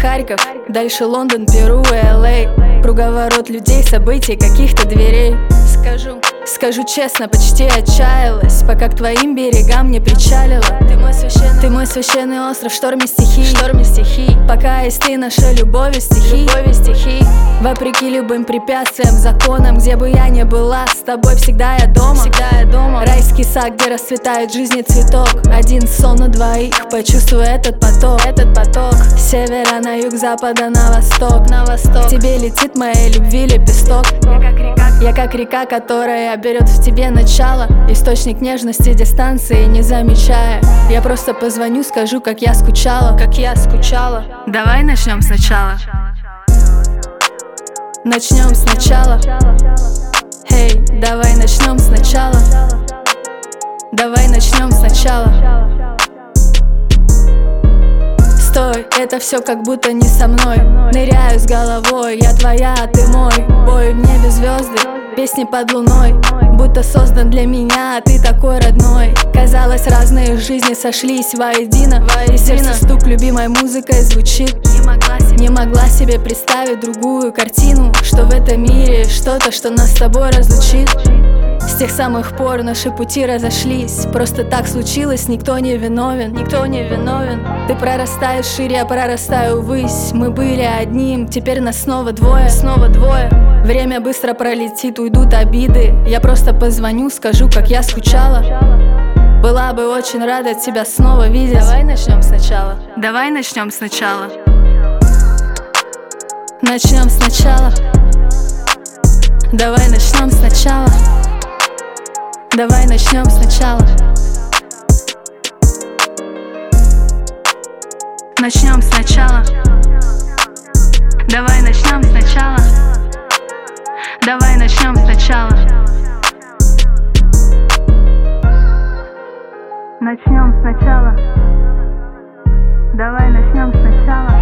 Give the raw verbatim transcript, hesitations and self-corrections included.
Харьков, дальше Лондон, Перу и Эл Эй. Круговорот людей, событий, каких-то дверей. Скажу, скажу честно, почти отчаялась, пока к твоим берегам не причалила. Ты мой священный, ты мой священный остров в шторме стихий, в шторме стихий. Пока есть ты, наша любовь и стихи, любовь и стихи. Вопреки любым препятствиям, законам, где бы я ни была, с тобой всегда я дома, всегда я дома. Райский сад, где расцветает жизни цветок. Один сон на двоих, почувствуй этот поток, этот поток. С севера на юг, запада на восток, на восток. К тебе летит моей любви лепесток. Я как река, я как река, которая берет в тебе начало. Источник нежности, дистанции не замечая. Я просто позвоню, скажу, как я скучала, как я скучала. Давай начнем сначала. Начнем сначала. Эй, давай начнем сначала. Давай начнем сначала. Стой, это все как будто не со мной. Ныряю с головой, я твоя, а ты мой. Бой в небе звезды, песни под луной. Будто создан для меня, а ты такой родной. Казалось, разные жизни сошлись воедино, воедино. И сердце стук любимой музыкой звучит. Не могла, себе, не могла себе представить другую картину, что в этом мире что-то, что нас с тобой разлучит. С тех самых пор наши пути разошлись. Просто так случилось, никто не виновен, никто не виновен. Ты прорастаешь шире, я прорастаю ввысь. Мы были одним, теперь нас снова двое, снова двое. Время быстро пролетит, уйдут обиды. Я просто позвоню, скажу, как я скучала. Была бы очень рада тебя снова видеть. Давай начнем сначала. Давай начнем сначала. Начнем сначала. Давай начнем сначала. Давай начнем сначала. Начнем сначала. Давай начнем сначала. Давай начнем сначала. Начнем сначала. Давай начнем сначала.